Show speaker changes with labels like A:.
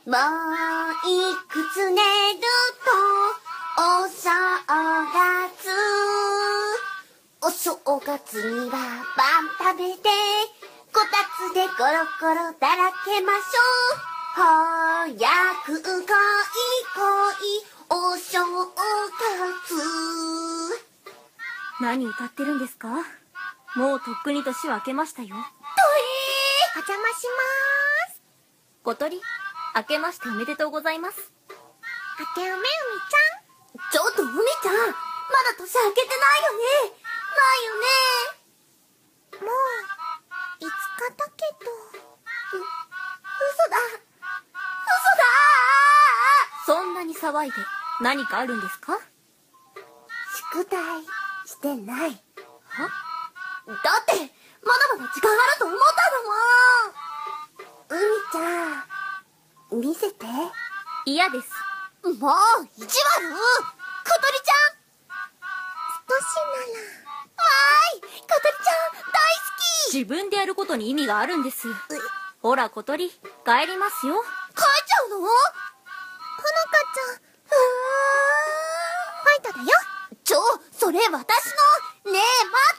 A: もういくつ寝るとお正月。お正月にはパン食べてこたつでゴロゴロだらけましょう。早く来い来いお正月。
B: 何歌ってるんですか？もうとっくに年は明けましたよ。
A: お邪魔しまーす。
B: 小鳥、明けましておめでとうございます。
A: 明けおめ、海ちゃん。ちょっと海ちゃん、まだ年明けてないよね。ないよね。もう5日だけど。嘘だ。
B: そんなに騒いで何かあるんですか？
A: 宿題してない。
B: は？
A: だってまだまだ時間あると思ったのもん。海ちゃん、見せて。
B: 嫌です。
A: もう意地悪。小鳥ちゃん。少しなら。わーい、小鳥ちゃん大好き。
B: 自分でやることに意味があるんです。ほら小鳥、帰りますよ。
A: 帰っちゃうの？ほのかちゃん。ファイトだよ。それ私の。ねえ待って。